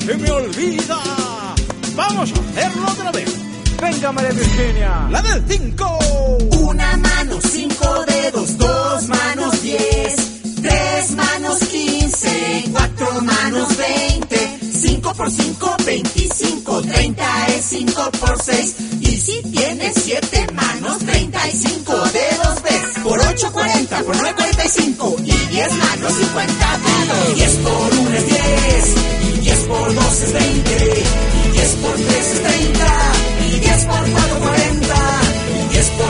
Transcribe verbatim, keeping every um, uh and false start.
se me olvida. Vamos a hacerlo otra vez. Venga, María Virginia. La del cinco. Una mano, cinco dedos, dos manos, diez. Tres manos, quince. Cuatro manos, veinte. Cinco por cinco, veinticinco. Treinta es cinco por seis. Y si tienes siete manos, treinta y cinco dedos ves. Por ocho, cuarenta. Por nueve, cuarenta y cinco. Y diez manos, cincuenta dedos. Diez por uno es diez. Y diez por dos es veinte. Y diez por tres es treinta. Y diez por cuatro